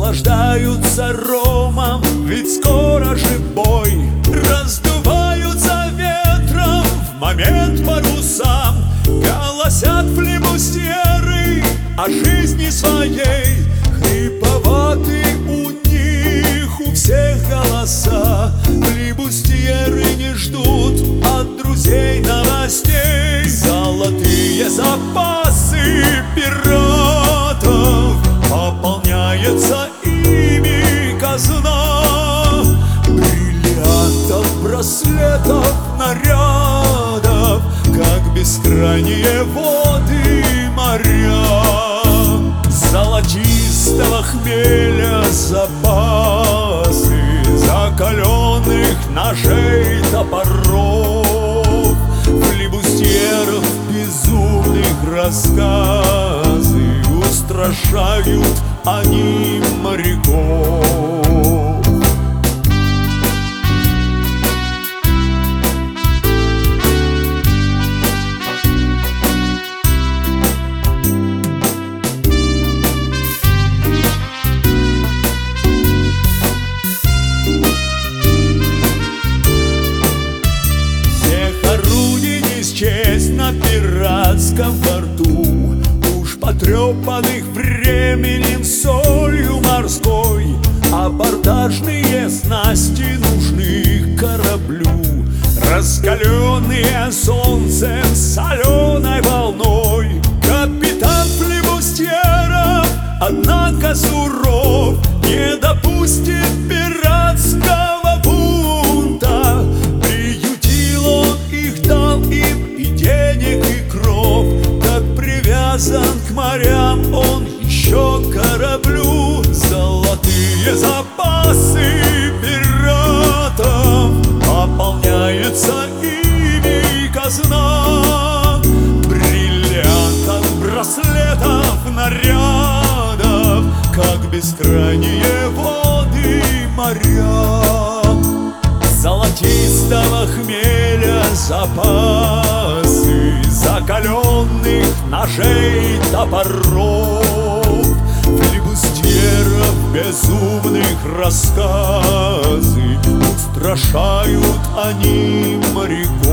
наслаждаются ромом, ведь скоро же бой. Раздуваются ветром в момент паруса, голосят флибустьеры о жизни своей. Хриповаты у них у всех голоса, флибустьеры не ждут от друзей новостей. Золотые запасы пиратов, пополняется ими казна. Бриллиантов, браслетов, нарядов, как бескрайние воды моря. Золотистого хмеля запасы, закаленных ножей, топоров, флибустьеров безумных рассказы, устрашают они моряков. Честь на пиратском борту, уж потрепанных временем солью морской, абордажные снасти нужны кораблю, раскаленные солнцем соленой волной. Капитан флибустьеров, однако суров, не допустит пиратского бунта. Приютил он их, дал им и денег, и кров, как привязан к морям он еще к кораблю. Золотые запасы пиратов, пополняется ими казна. Бриллиантов, браслетов, нарядов, как бескрайние воды моря. Золотистого хмеля запасы, закаленных ножей, топоров, флибустьеров безумных рассказы, устрашают они моряков.